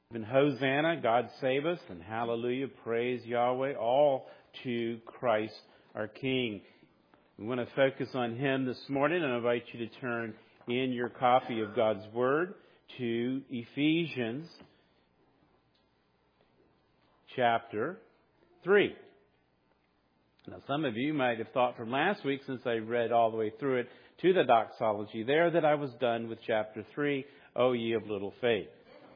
And Hosanna, God save us, and hallelujah, praise Yahweh, all to Christ our King. We want to focus on Him this morning, and I invite you to turn in your copy of God's Word to Ephesians chapter 3. Now, some of you might have thought from last week, since I read all the way through it to the doxology there, that I was done with chapter 3, O ye of little faith.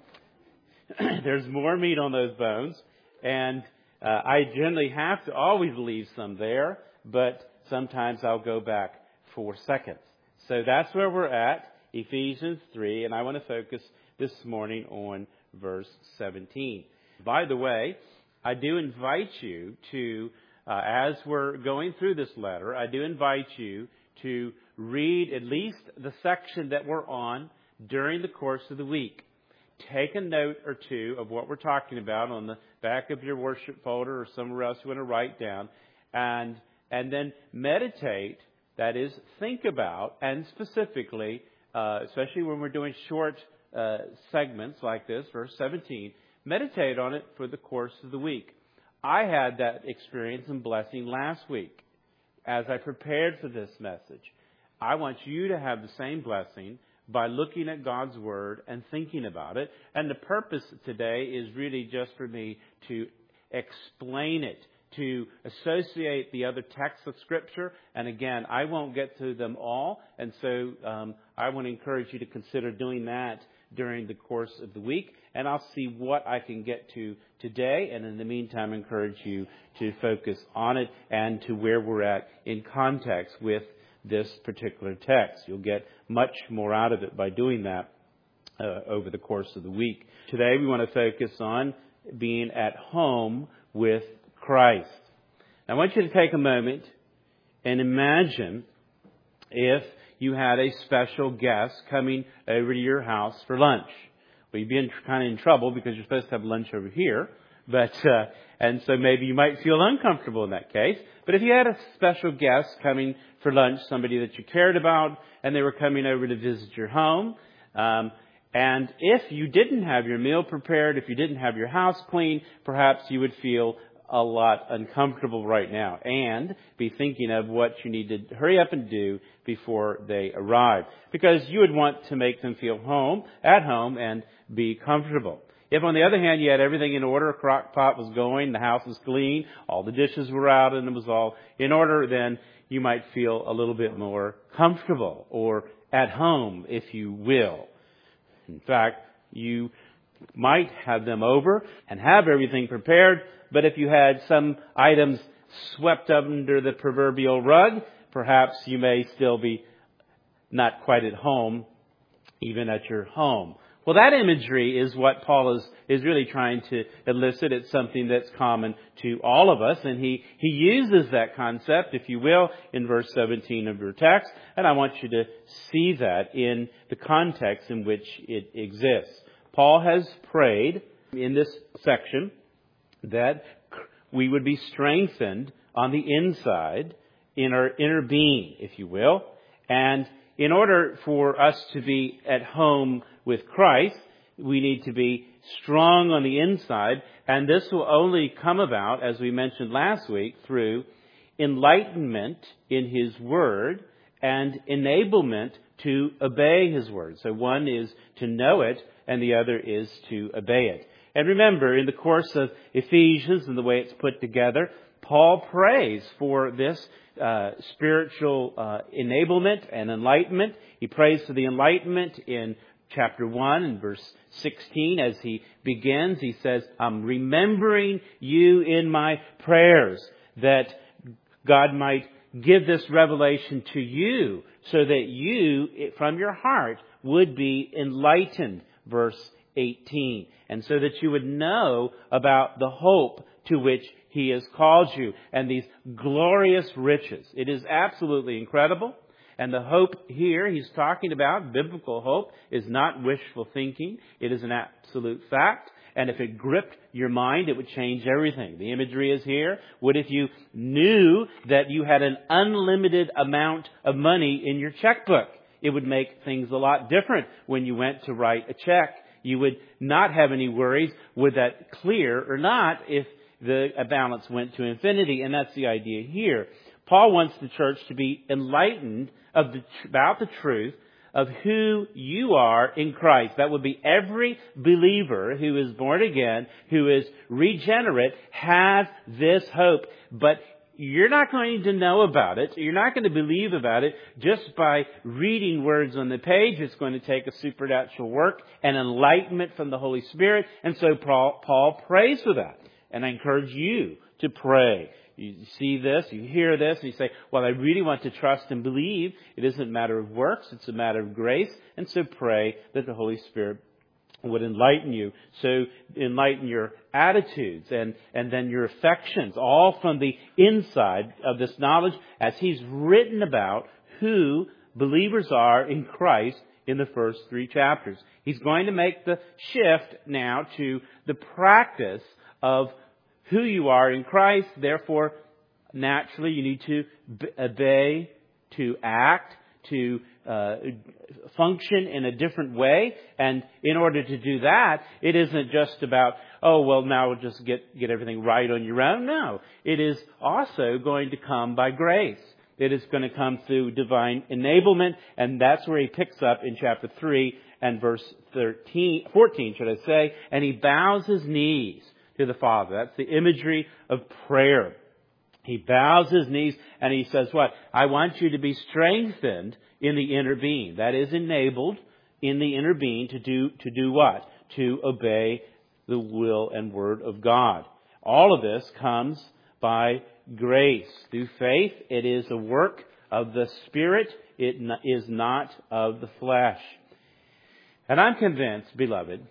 There's more meat on those bones, and I generally have to always leave some there, but sometimes I'll go back 4 seconds. So that's where we're at, Ephesians 3, and I want to focus this morning on verse 17. By the way, I do invite you to, as we're going through this letter, I do invite you to read at least the section that we're on during the course of the week. Take a note or two of what we're talking about on the back of your worship folder or somewhere else you want to write down, and then meditate, that is, think about, and specifically, especially when we're doing short segments like this, verse 17, meditate on it for the course of the week. I had that experience and blessing last week as I prepared for this message. I want you to have the same blessing by looking at God's Word and thinking about it. And the purpose today is really just for me to explain it, to associate the other texts of Scripture. And again, I won't get to them all. And so I want to encourage you to consider doing that during the course of the week. And I'll see what I can get to today. And in the meantime, encourage you to focus on it and to where we're at in context with this particular text. You'll get much more out of it by doing that over the course of the week. Today we want to focus on being at home with Christ. I want you to take a moment and imagine if you had a special guest coming over to your house for lunch. Well, you'd be kind of in trouble because you're supposed to have lunch over here. And so maybe you might feel uncomfortable in that case. But if you had a special guest coming for lunch, somebody that you cared about, and they were coming over to visit your home, and if you didn't have your meal prepared, if you didn't have your house clean, perhaps you would feel a lot uncomfortable right now and be thinking of what you need to hurry up and do before they arrive, because you would want to make them feel at home and be comfortable. If, on the other hand, you had everything in order, a crock pot was going, the house was clean, all the dishes were out, and it was all in order, then you might feel a little bit more comfortable or at home, if you will. In fact, you might have them over and have everything prepared, but if you had some items swept under the proverbial rug, perhaps you may still be not quite at home, even at your home. Well, that imagery is what Paul is really trying to elicit. It's something that's common to all of us, and he uses that concept, if you will, in verse 17 of your text, and I want you to see that in the context in which it exists. Paul has prayed in this section that we would be strengthened on the inside, in our inner being, if you will, and in order for us to be at home with Christ, we need to be strong on the inside, and this will only come about, as we mentioned last week, through enlightenment in His Word and enablement to obey His Word. So one is to know it, and the other is to obey it. And remember, in the course of Ephesians and the way it's put together, Paul prays for this spiritual enablement and enlightenment. He prays for the enlightenment in chapter 1 and verse 16 as he begins. He says, I'm remembering you in my prayers, that God might give this revelation to you so that you, from your heart, would be enlightened, verse 18. And so that you would know about the hope to which He has called you and these glorious riches. It is absolutely incredible. And the hope here he's talking about, biblical hope, is not wishful thinking. It is an absolute fact. And if it gripped your mind, it would change everything. The imagery is here. What if you knew that you had an unlimited amount of money in your checkbook? It would make things a lot different when you went to write a check. you would not have any worries. Would that clear or not if the balance went to infinity? And that's the idea here. Paul wants the church to be enlightened about the truth of who you are in Christ. That would be every believer who is born again, who is regenerate, has this hope. But you're not going to know about it. You're not going to believe about it just by reading words on the page. It's going to take a supernatural work and enlightenment from the Holy Spirit. And so Paul prays for that. And I encourage you to pray. You see this, you hear this, and you say, well, I really want to trust and believe. It isn't a matter of works, it's a matter of grace. And so pray that the Holy Spirit would enlighten you. So enlighten your attitudes and then your affections, all from the inside of this knowledge as he's written about who believers are in Christ in the first 3 chapters. He's going to make the shift now to the practice of who you are in Christ. Therefore, naturally, you need to obey, to act, to function in a different way. And in order to do that, it isn't just about, oh, well, now we'll just get everything right on your own. No. It is also going to come by grace. It is going to come through divine enablement. And that's where he picks up in chapter 3 and verse 14, should I say. And he bows his knees to the Father. That's the imagery of prayer. He bows his knees and he says what? I want you to be strengthened in the inner being. That is enabled in the inner being to do what? To obey the will and word of God. All of this comes by grace. Through faith, it is a work of the Spirit. It is not of the flesh. And I'm convinced, beloved,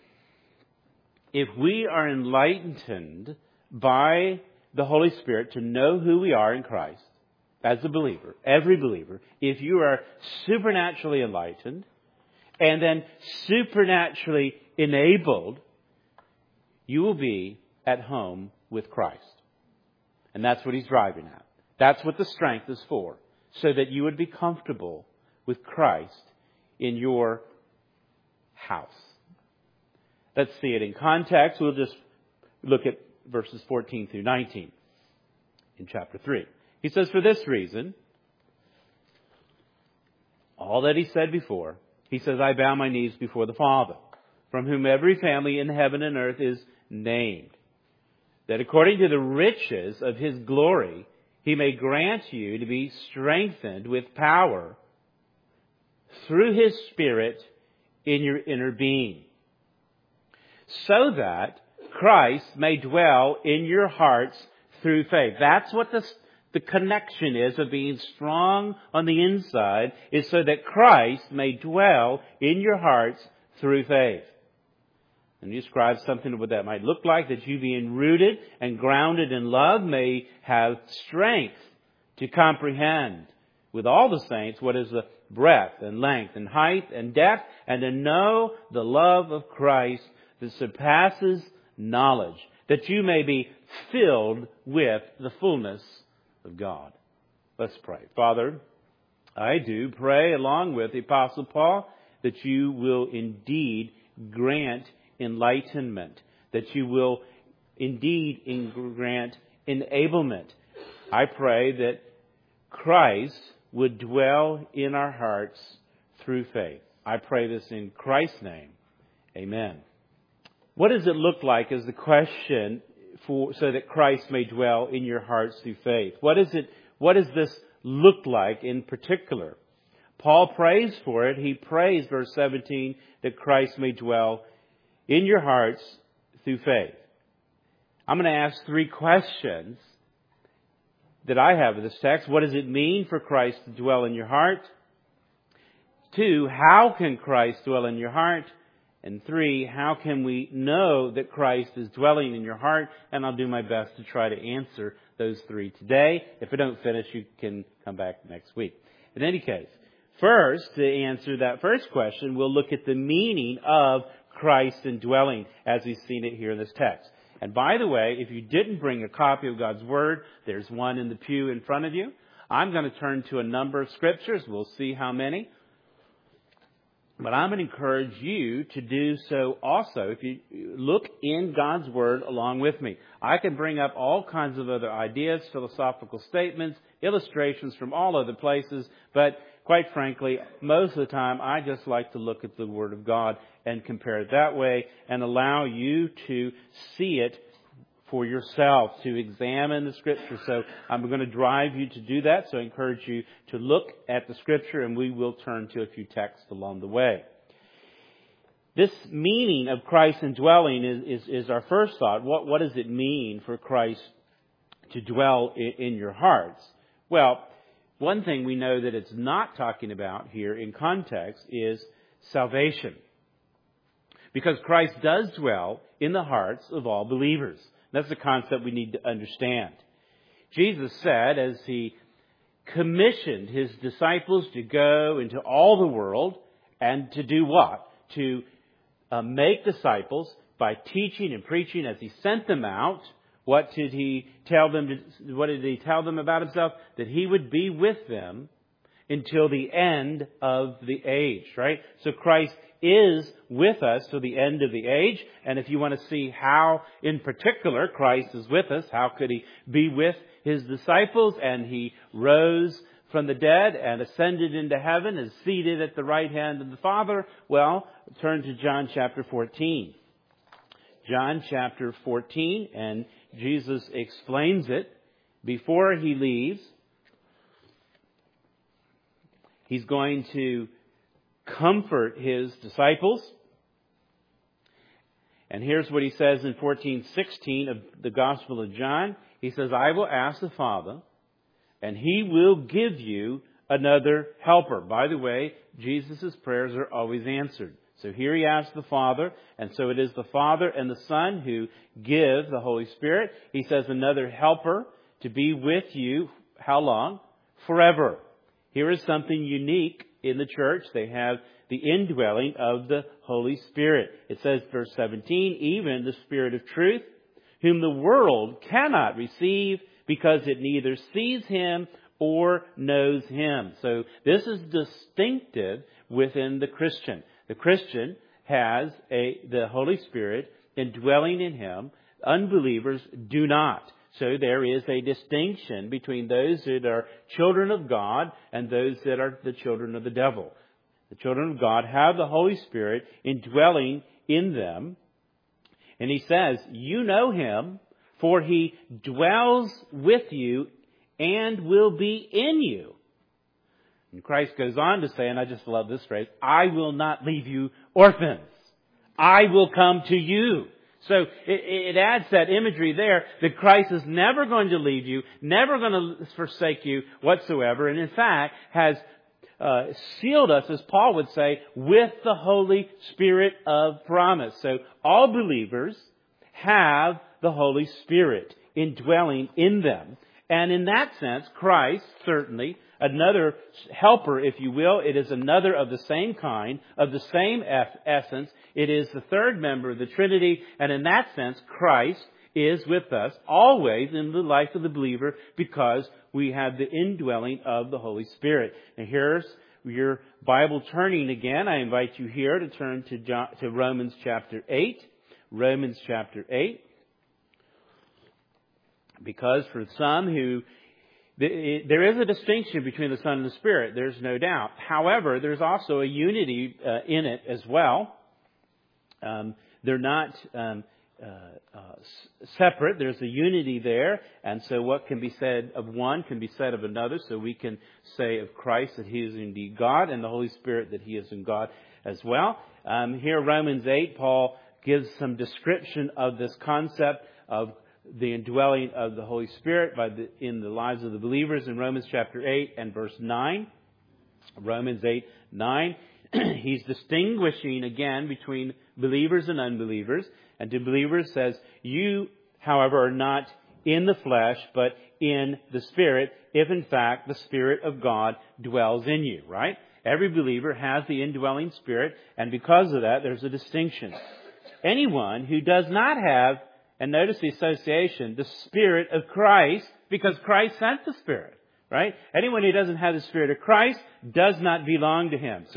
if we are enlightened by the Holy Spirit to know who we are in Christ as a believer, every believer, if you are supernaturally enlightened and then supernaturally enabled, you will be at home with Christ. And that's what he's driving at. That's what the strength is for, so that you would be comfortable with Christ in your house. Let's see it in context. We'll just look at verses 14 through 19 in chapter 3. He says, for this reason, all that he said before, he says, I bow my knees before the Father, from whom every family in heaven and earth is named, that according to the riches of his glory, he may grant you to be strengthened with power through his Spirit in your inner being, so that Christ may dwell in your hearts through faith. That's what the connection is of being strong on the inside, is so that Christ may dwell in your hearts through faith. And he describes something of what that might look like, that you being rooted and grounded in love may have strength to comprehend with all the saints what is the breadth and length and height and depth, and to know the love of Christ that surpasses knowledge, that you may be filled with the fullness of God. Let's pray. Father, I do pray along with the Apostle Paul that you will indeed grant enlightenment, that you will indeed grant enablement. I pray that Christ would dwell in our hearts through faith. I pray this in Christ's name. Amen. What does it look like is the question so that Christ may dwell in your hearts through faith? What does this look like in particular? Paul prays for it. He prays, verse 17, that Christ may dwell in your hearts through faith. I'm going to ask 3 questions that I have in this text. What does it mean for Christ to dwell in your heart? 2, how can Christ dwell in your heart? And 3, how can we know that Christ is dwelling in your heart? And I'll do my best to try to answer those 3 today. If I don't finish, you can come back next week. In any case, first, to answer that first question, we'll look at the meaning of Christ indwelling as we've seen it here in this text. And by the way, if you didn't bring a copy of God's Word, there's one in the pew in front of you. I'm going to turn to a number of scriptures. We'll see how many. But I'm going to encourage you to do so also. If you look in God's Word along with me, I can bring up all kinds of other ideas, philosophical statements, illustrations from all other places, but quite frankly, most of the time I just like to look at the Word of God and compare it that way and allow you to see it for yourself, to examine the Scripture. So I'm going to drive you to do that. So I encourage you to look at the Scripture, and we will turn to a few texts along the way. This meaning of Christ's indwelling is our first thought. What does it mean for Christ to dwell in your hearts? Well, one thing we know that it's not talking about here in context is salvation. Because Christ does dwell in the hearts of all believers. That's the concept we need to understand. Jesus said, as He commissioned His disciples to go into all the world and to do what? To make disciples by teaching and preaching as He sent them out. What did He tell them? What did He tell them about Himself? That He would be with them until the end of the age, right? So Christ is with us to the end of the age. And if you want to see how, in particular, Christ is with us, how could He be with His disciples? And He rose from the dead and ascended into heaven and is seated at the right hand of the Father. Well, turn to John chapter 14. John chapter 14, and Jesus explains it before He leaves. He's going to comfort His disciples. And here's what He says in 14:16 of the Gospel of John. He says, I will ask the Father, and He will give you another helper. By the way, Jesus' prayers are always answered. So here He asks the Father, and so it is the Father and the Son who give the Holy Spirit. He says another helper to be with you. How long? Forever. Here is something unique in the church. They have the indwelling of the Holy Spirit. It says, verse 17, even the Spirit of truth, whom the world cannot receive because it neither sees Him or knows Him. So this is distinctive within the Christian. The Christian has the Holy Spirit indwelling in him. Unbelievers do not. So there is a distinction between those that are children of God and those that are the children of the devil. The children of God have the Holy Spirit indwelling in them. And He says, you know Him, for He dwells with you and will be in you. And Christ goes on to say, and I just love this phrase, I will not leave you orphans. I will come to you. So it adds that imagery there that Christ is never going to leave you, never going to forsake you whatsoever, and in fact has sealed us, as Paul would say, with the Holy Spirit of promise. So all believers have the Holy Spirit indwelling in them. And in that sense, Christ, certainly, another helper, if you will, it is another of the same kind, of the same essence. It is the third member of the Trinity, and in that sense, Christ is with us always in the life of the believer because we have the indwelling of the Holy Spirit. And here's your Bible turning again. I invite you here to turn to Romans chapter 8. Romans chapter 8. Because for some who, there is a distinction between the Son and the Spirit, there's no doubt. However, there's also a unity in it as well. They're not separate. There's a unity there. And so what can be said of one can be said of another. So we can say of Christ that He is indeed God, and the Holy Spirit that He is in God as well. Here, Romans 8, Paul gives some description of this concept of the indwelling of the Holy Spirit in the lives of the believers in Romans chapter 8 and verse 9. Romans 8, 9. He's distinguishing again between believers and unbelievers. And to believers says, you, however, are not in the flesh, but in the Spirit, if in fact the Spirit of God dwells in you, right? Every believer has the indwelling Spirit, and because of that, there's a distinction. Anyone who does not have, and notice the association, the Spirit of Christ, because Christ sent the Spirit, right? Anyone who doesn't have the Spirit of Christ does not belong to Him. So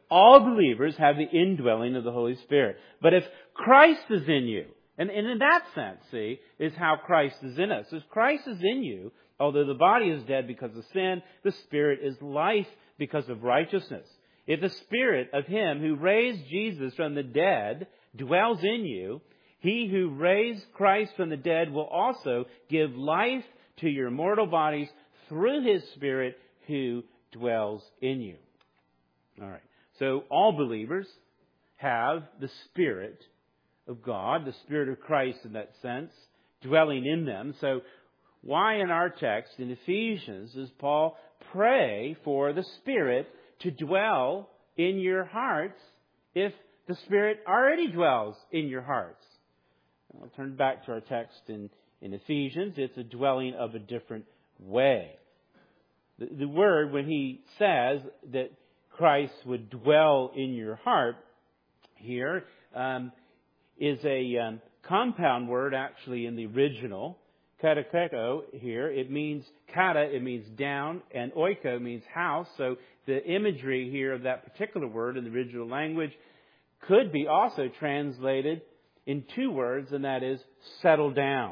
all believers have the indwelling of the Holy Spirit. But if Christ is in you, and in that sense, see, is how Christ is in us. If Christ is in you, although the body is dead because of sin, the Spirit is life because of righteousness. If the Spirit of Him who raised Jesus from the dead dwells in you, He who raised Christ from the dead will also give life to your mortal bodies through His Spirit who dwells in you. All right. So all believers have the Spirit of God, the Spirit of Christ in that sense, dwelling in them. So why in our text in Ephesians does Paul pray for the Spirit to dwell in your hearts if the Spirit already dwells in your hearts? I'll turn back to our text in Ephesians. It's a dwelling of a different way. The word, when he says that Christ would dwell in your heart here, is a compound word actually in the original. Kataketo here, it means kata, it means down, and oiko means house. So the imagery here of that particular word in the original language could be also translated in two words, and that is settle down.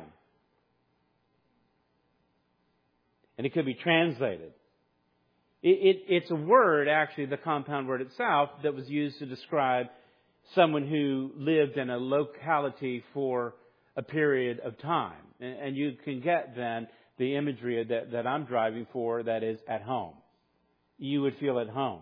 And it could be translated. It's a word, actually, the compound word itself, that was used to describe someone who lived in a locality for a period of time. And you can get then the imagery that I'm driving for, that is at home. You would feel at home.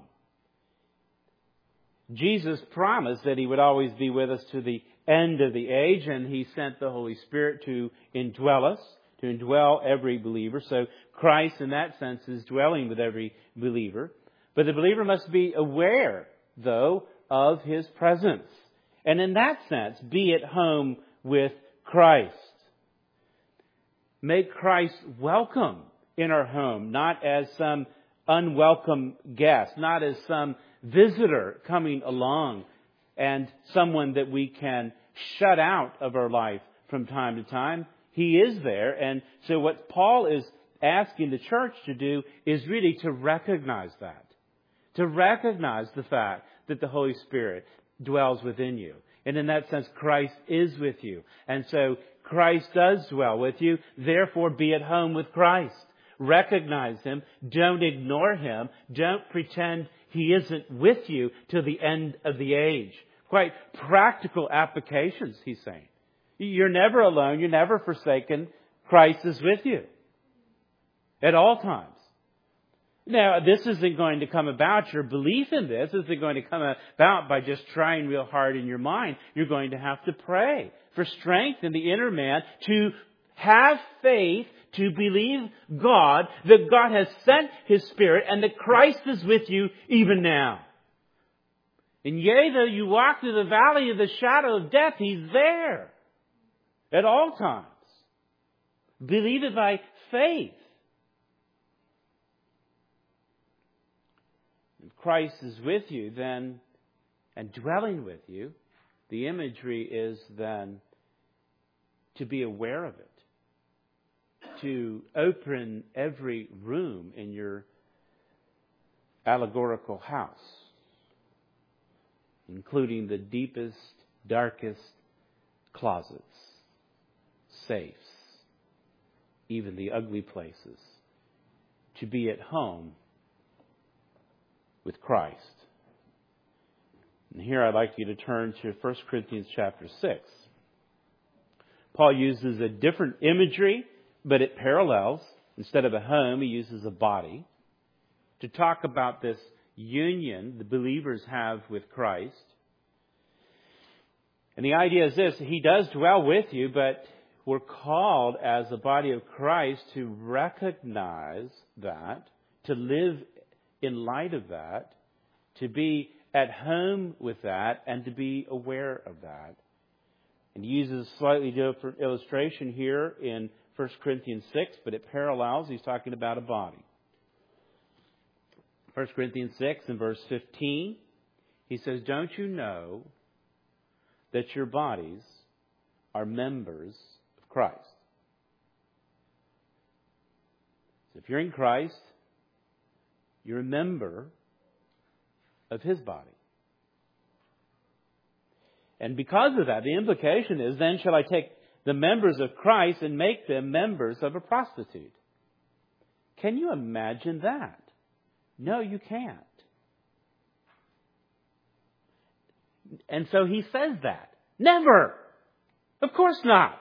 Jesus promised that He would always be with us to the end of the age, and He sent the Holy Spirit to indwell us, to indwell every believer. So Christ, in that sense, is dwelling with every believer. But the believer must be aware, though, of His presence. And in that sense, be at home with Christ. Make Christ welcome in our home, not as some unwelcome guest, not as some visitor coming along and someone that we can shut out of our life from time to time. He is there. And so what Paul is asking the church to do is really to recognize that. To recognize the fact that the Holy Spirit dwells within you. And in that sense, Christ is with you. And so Christ does dwell with you. Therefore, be at home with Christ. Recognize Him. Don't ignore Him. Don't pretend He isn't with you till the end of the age. Quite practical applications, he's saying. You're never alone. You're never forsaken. Christ is with you at all times. Now, this isn't going to come about, your belief in this isn't going to come about by just trying real hard in your mind. You're going to have to pray for strength in the inner man to have faith, to believe God, that God has sent His Spirit and that Christ is with you even now. And yea, though you walk through the valley of the shadow of death, He's there at all times. Believe it by faith. If Christ is with you then, and dwelling with you, the imagery is then to be aware of it. To open every room in your allegorical house, including the deepest, darkest closets, safes, even the ugly places, to be at home with Christ. And here I'd like you to turn to 1 Corinthians chapter 6. Paul uses a different imagery, but it parallels. Instead of a home, he uses a body to talk about this union the believers have with Christ. And the idea is this: He does dwell with you, but we're called as the body of Christ to recognize that, to live in light of that, to be at home with that, and to be aware of that. And he uses a slightly different illustration here in 1 Corinthians 6, but it parallels. He's talking about a body. 1 Corinthians 6 and verse 15, he says, "Don't you know that your bodies are members of Christ?" So if you're in Christ, you're a member of His body. And because of that, the implication is, then shall I take the members of Christ and make them members of a prostitute? Can you imagine that? No, you can't. And so he says that. Never! Of course not.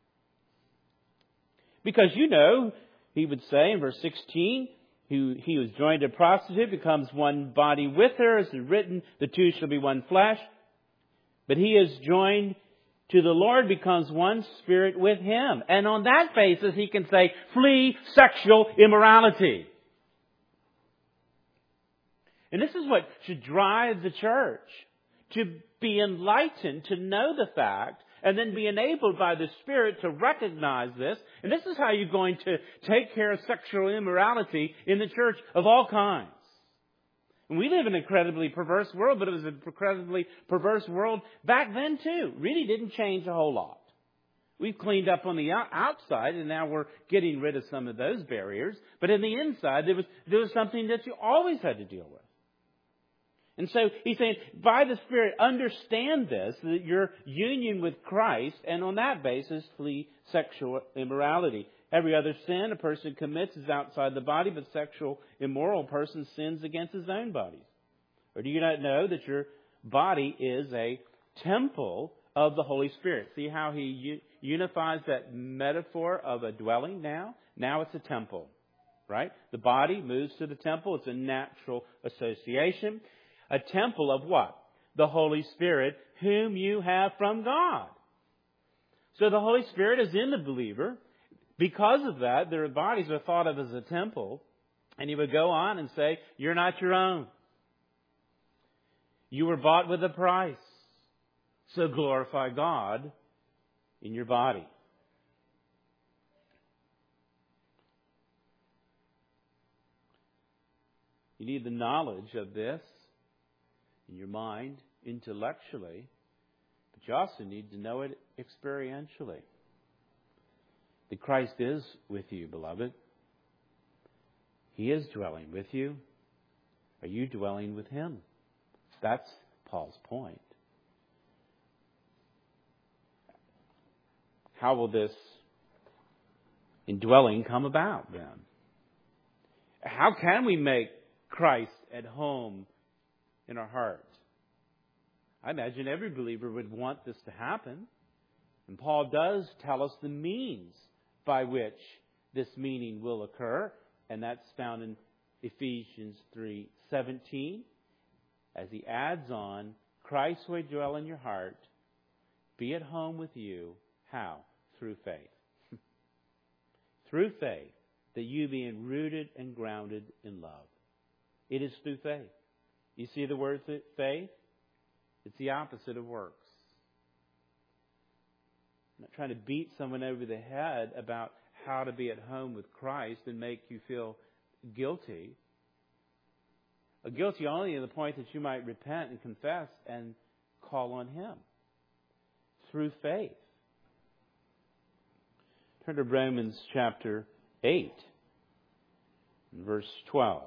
Because he would say in verse 16, he was joined to a prostitute, becomes one body with her, as is written, the two shall be one flesh. But he is joined to the Lord, becomes one spirit with Him. And on that basis, he can say, flee sexual immorality. And this is what should drive the church, to be enlightened, to know the fact, and then be enabled by the Spirit to recognize this. And this is how you're going to take care of sexual immorality in the church of all kinds. And we live in an incredibly perverse world, but it was an incredibly perverse world back then too. Really didn't change a whole lot. We've cleaned up on the outside, and now we're getting rid of some of those barriers. But in the inside, there was something that you always had to deal with. And so he's saying, by the Spirit, understand this, that your union with Christ, and on that basis, flee sexual immorality. Every other sin a person commits is outside the body, but sexual immoral person sins against his own body. Or do you not know that your body is a temple of the Holy Spirit? See how he unifies that metaphor of a dwelling now? Now it's a temple, right? The body moves to the temple. It's a natural association. A temple of what? The Holy Spirit, whom you have from God. So the Holy Spirit is in the believer. Because of that, their bodies are thought of as a temple. And he would go on and say, you're not your own. You were bought with a price. So glorify God in your body. You need the knowledge of this in your mind, intellectually, but you also need to know it experientially. That Christ is with you, beloved. He is dwelling with you. Are you dwelling with Him? That's Paul's point. How will this indwelling come about then? How can we make Christ at home in our heart? I imagine every believer would want this to happen. And Paul does tell us the means by which this meaning will occur. And that's found in Ephesians 3:17. As he adds on, Christ will dwell in your heart, be at home with you. How? Through faith. Through faith, that you being rooted and grounded in love. It is through faith. You see the word faith? It's the opposite of works. I'm not trying to beat someone over the head about how to be at home with Christ and make you feel guilty. Guilty only to the point that you might repent and confess and call on Him. Through faith. Turn to Romans chapter 8, verse 12.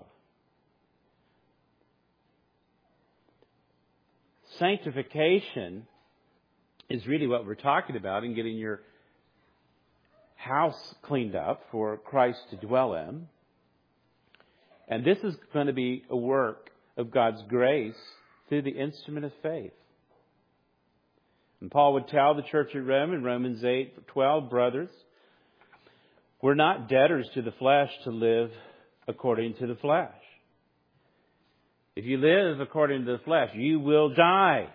Sanctification is really what we're talking about in getting your house cleaned up for Christ to dwell in. And this is going to be a work of God's grace through the instrument of faith. And Paul would tell the church at Rome in Romans 8:12, brothers, we're not debtors to the flesh to live according to the flesh. If you live according to the flesh, you will die.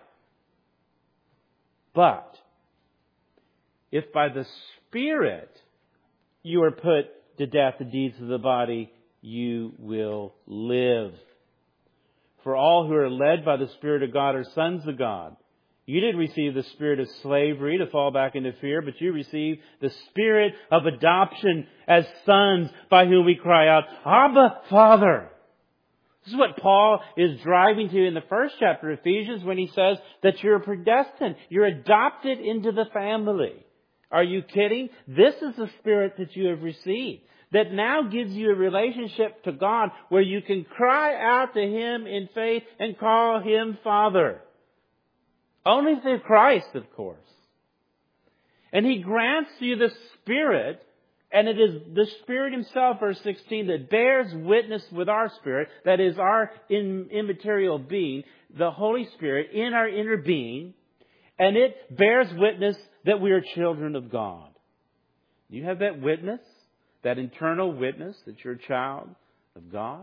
But if by the Spirit you are put to death the deeds of the body, you will live. For all who are led by the Spirit of God are sons of God. You didn't receive the spirit of slavery to fall back into fear, but you received the spirit of adoption as sons, by whom we cry out, Abba, Father. This is what Paul is driving to in the first chapter of Ephesians when he says that you're predestined. You're adopted into the family. Are you kidding? This is the Spirit that you have received, that now gives you a relationship to God where you can cry out to Him in faith and call Him Father. Only through Christ, of course. And He grants you the Spirit, and it is the Spirit Himself, verse 16, that bears witness with our spirit, that is our immaterial being, the Holy Spirit in our inner being, and it bears witness that we are children of God. You have that witness, that internal witness that you're a child of God?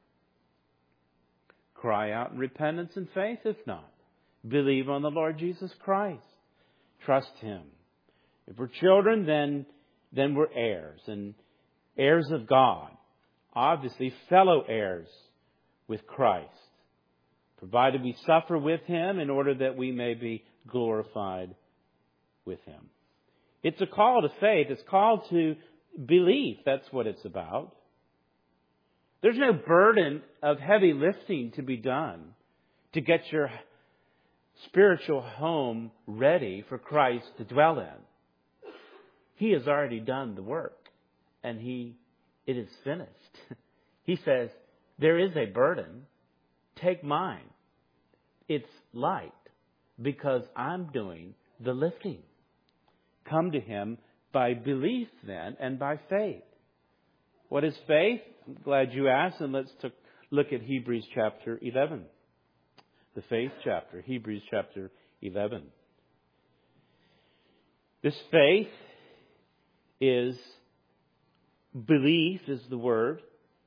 Cry out in repentance and faith, if not. Believe on the Lord Jesus Christ. Trust Him. If we're children, then we're heirs, and heirs of God. Obviously, fellow heirs with Christ, provided we suffer with Him in order that we may be glorified with Him. It's a call to faith. It's called to belief. That's what it's about. There's no burden of heavy lifting to be done to get your spiritual home ready for Christ to dwell in. He has already done the work, and it is finished. He says, there is a burden. Take mine. It's light because I'm doing the lifting. Come to Him by belief then and by faith. What is faith? I'm glad you asked, and let's look at Hebrews chapter 11. The faith chapter, Hebrews chapter 11. This faith is, belief is the word.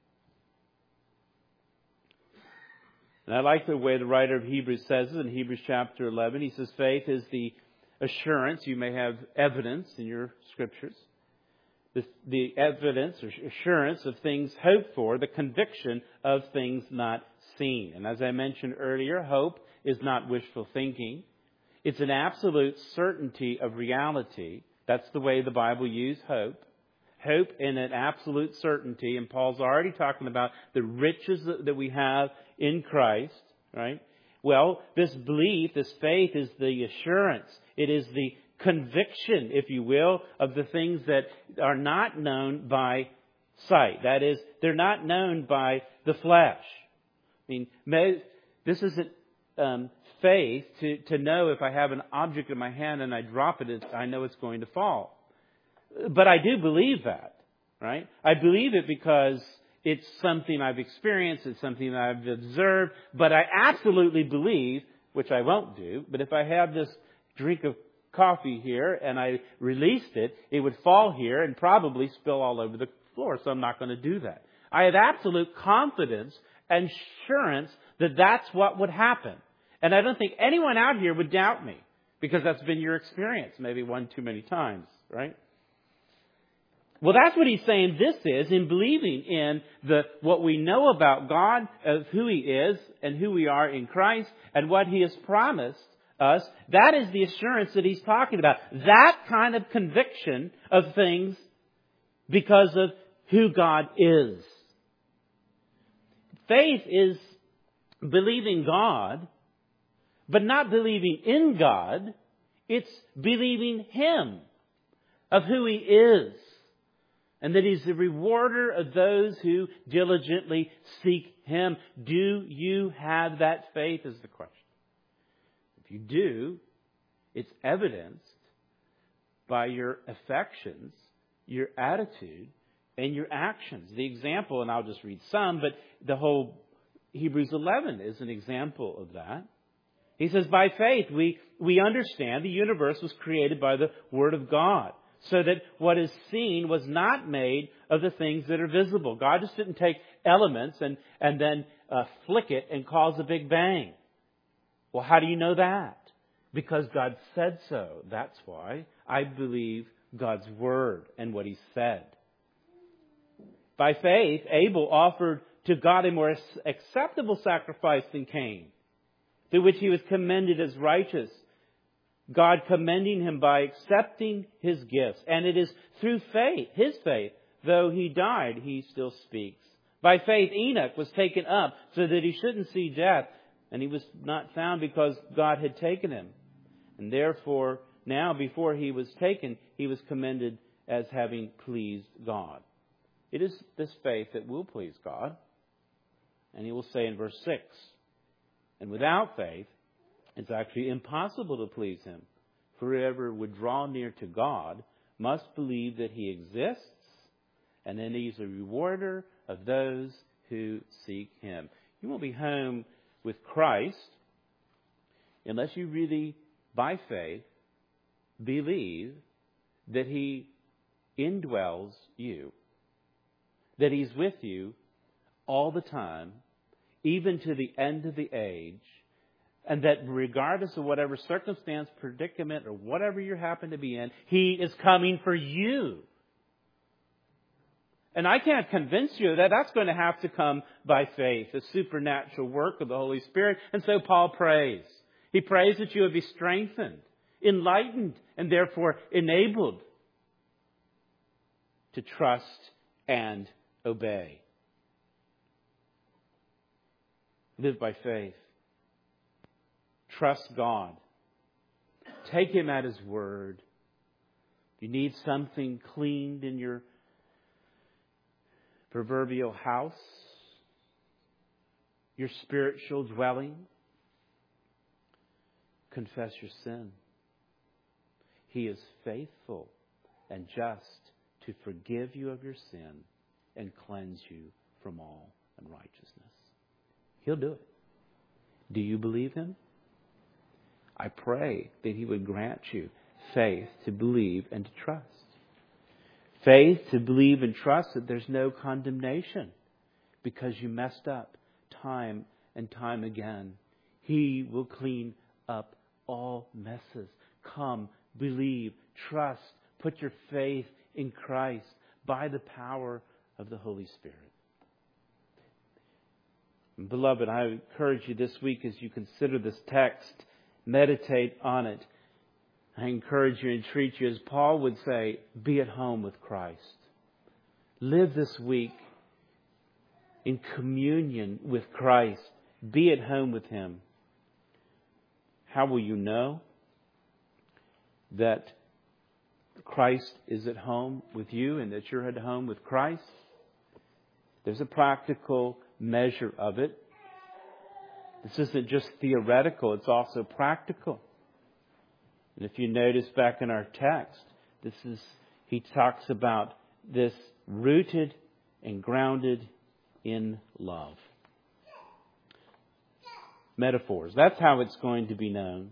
And I like the way the writer of Hebrews says it in Hebrews chapter 11. He says faith is the assurance. You may have evidence in your scriptures. The evidence or assurance of things hoped for, the conviction of things not seen. And as I mentioned earlier, hope is not wishful thinking. It's an absolute certainty of reality. That's the way the Bible used hope. Hope in an absolute certainty. And Paul's already talking about the riches that we have in Christ, right? Well, this belief, this faith is the assurance. It is the conviction, if you will, of the things that are not known by sight. That is, they're not known by the flesh. I mean, this isn't faith to know if I have an object in my hand and I drop it, I know it's going to fall. But I do believe that, right? I believe it because it's something I've experienced, it's something I've observed, but I absolutely believe, which I won't do, but if I have this drink of coffee here and I released it, it would fall here and probably spill all over the floor, so I'm not going to do that. I have absolute confidence and assurance that that's what would happen. And I don't think anyone out here would doubt me, because that's been your experience, maybe one too many times, right? Well, that's what he's saying this is, in believing in what we know about God, of who He is and who we are in Christ and what He has promised us. That is the assurance that he's talking about. That kind of conviction of things because of who God is. Faith is believing God, but not believing in God. It's believing Him, of who He is. And that He's the rewarder of those who diligently seek Him. Do you have that faith is the question. If you do, it's evidenced by your affections, your attitude, and your actions. The example, and I'll just read some, but the whole Hebrews 11 is an example of that. He says, by faith, we understand the universe was created by the Word of God, so that what is seen was not made of the things that are visible. God just didn't take elements and then flick it and cause a big bang. Well, how do you know that? Because God said so. That's why I believe God's Word and what He said. By faith, Abel offered to God a more acceptable sacrifice than Cain, through which he was commended as righteous, God commending him by accepting his gifts. And it is through faith, his faith, though he died, he still speaks. By faith, Enoch was taken up so that he shouldn't see death, and he was not found because God had taken him. And therefore, now before he was taken, he was commended as having pleased God. It is this faith that will please God. And he will say in verse 6, and without faith, It's actually impossible to please Him. For whoever would draw near to God must believe that He exists, and then He's a rewarder of those who seek Him. You won't be home with Christ unless you really, by faith, believe that He indwells you, that He's with you all the time, even to the end of the age, and that regardless of whatever circumstance, predicament, or whatever you happen to be in, He is coming for you. And I can't convince you that that's going to have to come by faith, the supernatural work of the Holy Spirit. And so Paul prays. He prays that you would be strengthened, enlightened, and therefore enabled to trust and obey. Live by faith. Trust God. Take Him at His word. You need something cleaned in your proverbial house, your spiritual dwelling. Confess your sin. He is faithful and just to forgive you of your sin and cleanse you from all unrighteousness. He'll do it. Do you believe Him? I pray that He would grant you faith to believe and to trust. Faith to believe and trust that there's no condemnation because you messed up time and time again. He will clean up all messes. Come, believe, trust, put your faith in Christ by the power of the Holy Spirit. Beloved, I encourage you this week as you consider this text, meditate on it. I encourage you and entreat you, as Paul would say, be at home with Christ. Live this week in communion with Christ. Be at home with Him. How will you know that Christ is at home with you and that you're at home with Christ? There's a practical measure of it. This isn't just theoretical, it's also practical. And if you notice back in our text, he talks about this rooted and grounded in love. Metaphors. That's how it's going to be known.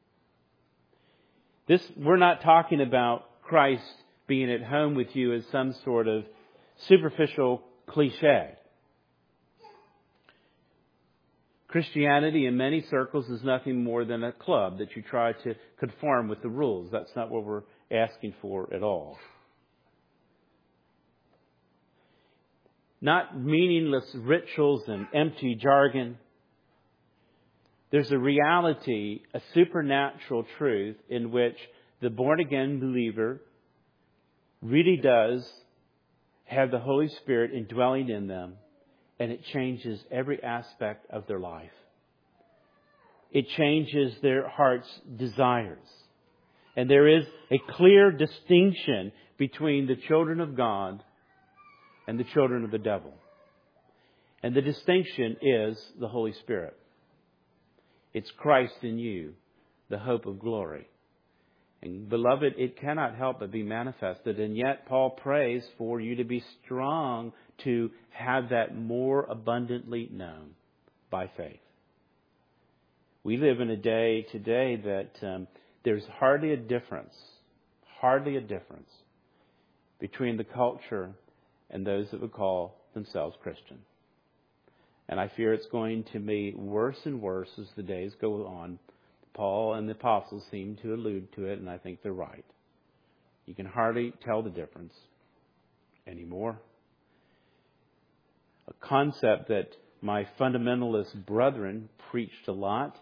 We're not talking about Christ being at home with you as some sort of superficial cliche. Christianity in many circles is nothing more than a club that you try to conform with the rules. That's not what we're asking for at all. Not meaningless rituals and empty jargon. There's a reality, a supernatural truth in which the born-again believer really does have the Holy Spirit indwelling in them, and it changes every aspect of their life. It changes their heart's desires. And there is a clear distinction between the children of God and the children of the devil. And the distinction is the Holy Spirit. It's Christ in you, the hope of glory. And beloved, it cannot help but be manifested. And yet Paul prays for you to be strong to have that more abundantly known by faith. We live in a day today that there's hardly a difference between the culture and those that would call themselves Christian. And I fear it's going to be worse and worse as the days go on. Paul and the apostles seem to allude to it, and I think they're right. You can hardly tell the difference anymore. A concept that my fundamentalist brethren preached a lot,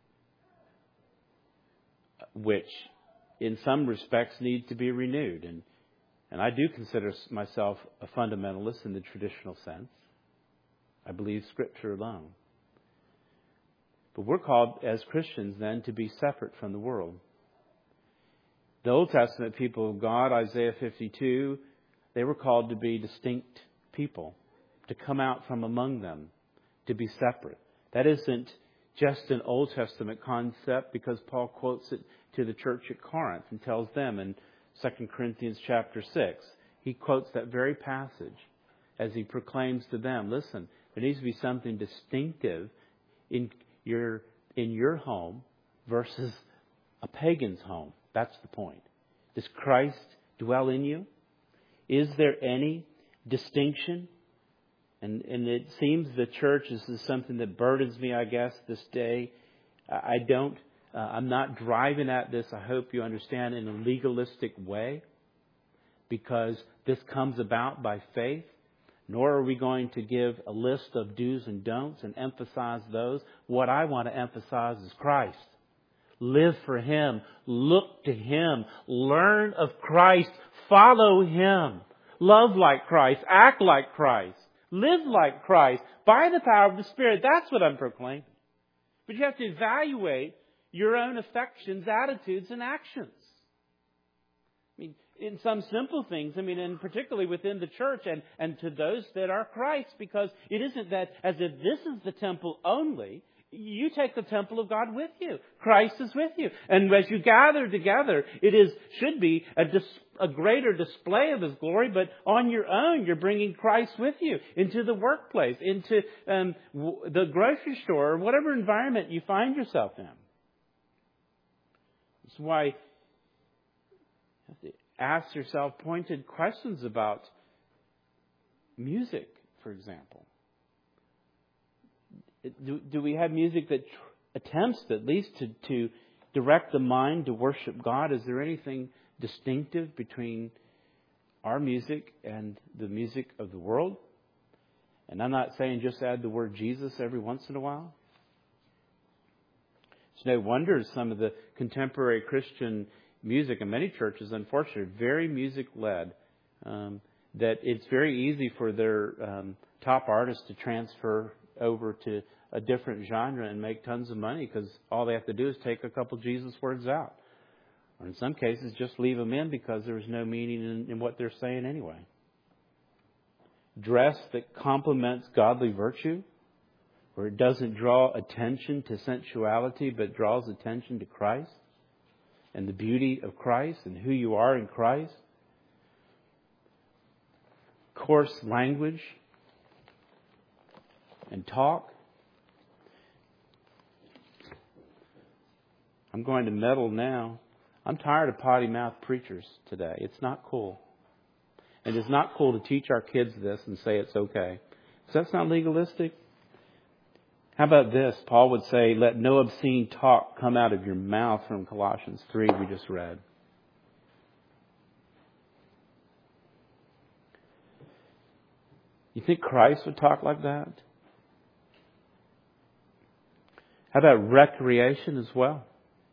which in some respects needs to be renewed. And I do consider myself a fundamentalist in the traditional sense. I believe Scripture alone. But we're called as Christians then to be separate from the world. The Old Testament people of God, Isaiah 52, they were called to be distinct people, to come out from among them, to be separate. That isn't just an Old Testament concept because Paul quotes it to the church at Corinth and tells them in 2 Corinthians chapter 6. He quotes that very passage as he proclaims to them, listen, there needs to be something distinctive in your home versus a pagan's home. That's the point. Does Christ dwell in you? Is there any distinction? And it seems the church is something that burdens me, I guess, this day. I'm not driving at this, I hope you understand, in a legalistic way, because this comes about by faith. Nor are we going to give a list of do's and don'ts and emphasize those. What I want to emphasize is Christ. Live for Him. Look to Him. Learn of Christ. Follow Him. Love like Christ. Act like Christ. Live like Christ. By the power of the Spirit. That's what I'm proclaiming. But you have to evaluate your own affections, attitudes, and actions. I mean, in some simple things, and particularly within the church and to those that are Christ, because it isn't that as if this is the temple only. You take the temple of God with you. Christ is with you. And as you gather together, should be a greater display of His glory, but on your own, you're bringing Christ with you into the workplace, into the grocery store, or whatever environment you find yourself in. That's why you have to ask yourself pointed questions about music, for example. Do we have music that attempts at least to direct the mind to worship God? Is there anything distinctive between our music and the music of the world? And I'm not saying just add the word Jesus every once in a while. It's no wonder some of the contemporary Christian music in many churches, unfortunately, are very music-led. That it's very easy for their top artists to transfer over to a different genre and make tons of money because all they have to do is take a couple Jesus words out. Or in some cases, just leave them in because there's no meaning in what they're saying anyway. Dress that complements godly virtue, where it doesn't draw attention to sensuality but draws attention to Christ and the beauty of Christ and who you are in Christ. Coarse language and talk. I'm going to meddle now. I'm tired of potty mouth preachers today. It's not cool. And it's not cool to teach our kids this and say it's okay. Does that sound legalistic? How about this? Paul would say, let no obscene talk come out of your mouth, from Colossians 3 we just read. You think Christ would talk like that? How about recreation as well?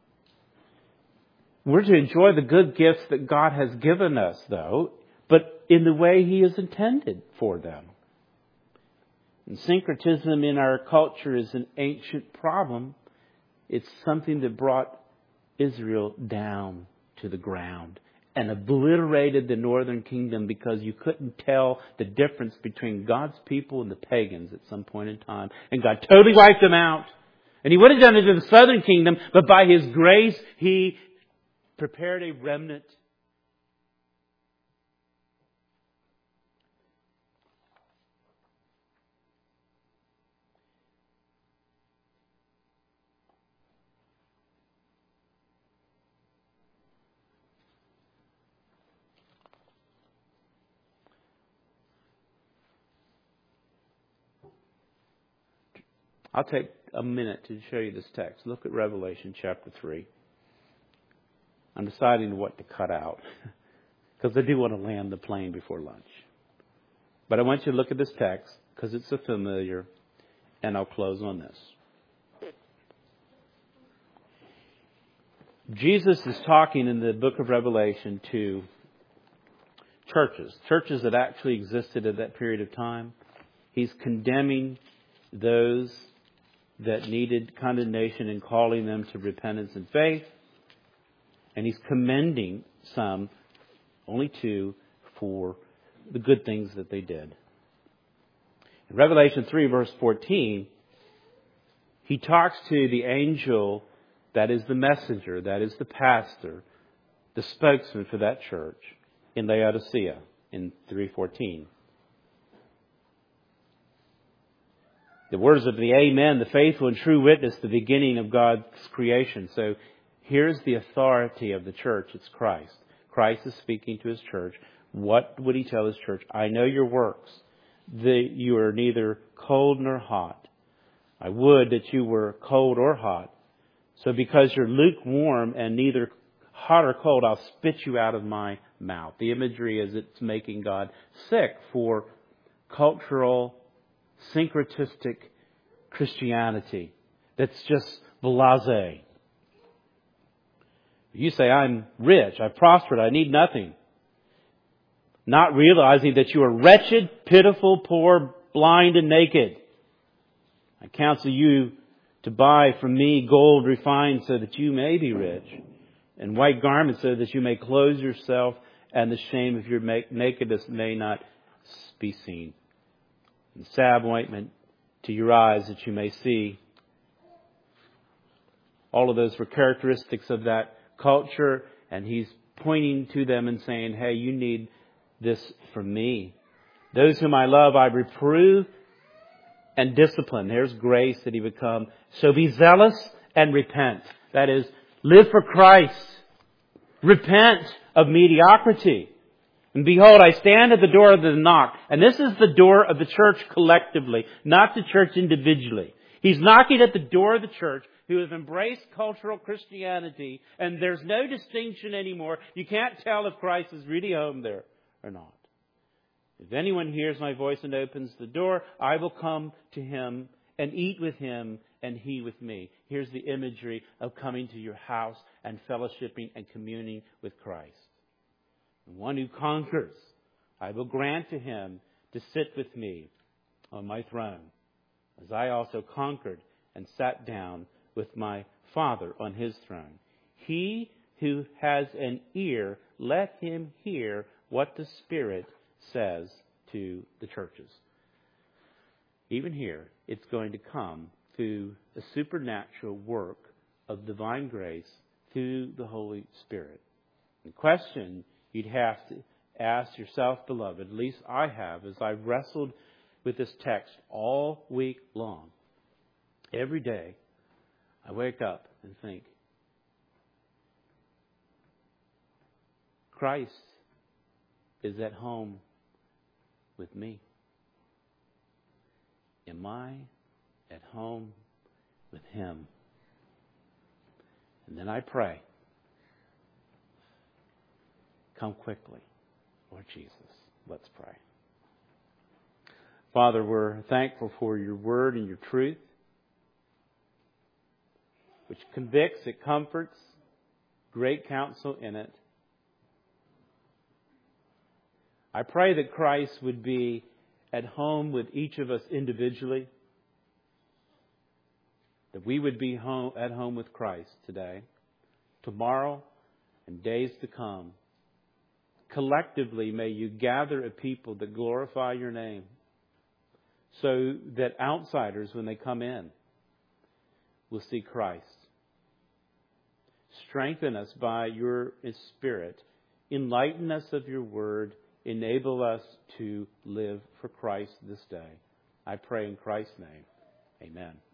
We're to enjoy the good gifts that God has given us, though, but in the way He has intended for them. And syncretism in our culture is an ancient problem. It's something that brought Israel down to the ground and obliterated the northern kingdom because you couldn't tell the difference between God's people and the pagans at some point in time. And God totally wiped them out. And He would have done it in the southern kingdom, but by His grace, He prepared a remnant. I'll take a minute to show you this text. Look at Revelation chapter 3. I'm deciding what to cut out because I do want to land the plane before lunch. But I want you to look at this text because it's so familiar, and I'll close on this. Jesus is talking in the book of Revelation to churches that actually existed at that period of time. He's condemning those that needed condemnation and calling them to repentance and faith. And He's commending some, only two, for the good things that they did. In Revelation 3 verse 14, He talks to the angel that is the messenger, that is the pastor, the spokesman for that church in Laodicea in 3:14. The words of the Amen, the faithful and true witness, the beginning of God's creation. So here's the authority of the church. It's Christ. Christ is speaking to His church. What would He tell His church? I know your works, that you are neither cold nor hot. I would that you were cold or hot. So because you're lukewarm and neither hot or cold, I'll spit you out of my mouth. The imagery is it's making God sick for cultural, syncretistic Christianity that's just blasé. You say, I'm rich, I've prospered, I need nothing. Not realizing that you are wretched, pitiful, poor, blind, and naked. I counsel you to buy from me gold refined so that you may be rich, and white garments so that you may clothe yourself, and the shame of your nakedness may not be seen. And salve ointment to your eyes that you may see. All of those were characteristics of that culture, and He's pointing to them and saying, hey, you need this from me. Those whom I love, I reprove and discipline. There's grace that He would come. So be zealous and repent. That is, live for Christ. Repent of mediocrity. And behold, I stand at the door of the knock. And this is the door of the church collectively, not the church individually. He's knocking at the door of the church who has embraced cultural Christianity, and there's no distinction anymore. You can't tell if Christ is really home there or not. If anyone hears my voice and opens the door, I will come to him and eat with him and he with me. Here's the imagery of coming to your house and fellowshipping and communing with Christ. The one who conquers, I will grant to him to sit with me on my throne, as I also conquered and sat down with my Father on His throne. He who has an ear, let him hear what the Spirit says to the churches. Even here, it's going to come through a supernatural work of divine grace through the Holy Spirit. The question you'd have to ask yourself, beloved, at least I have, as I've wrestled with this text all week long. Every day, I wake up and think, Christ is at home with me. Am I at home with Him? And then I pray, come quickly, Lord Jesus. Let's pray. Father, we're thankful for your word and your truth, which convicts, it comforts, great counsel in it. I pray that Christ would be at home with each of us individually, that we would be at home with Christ today, tomorrow, and days to come. Collectively, may you gather a people that glorify your name, so that outsiders, when they come in, will see Christ. Strengthen us by your Spirit. Enlighten us of your word. Enable us to live for Christ this day. I pray in Christ's name. Amen.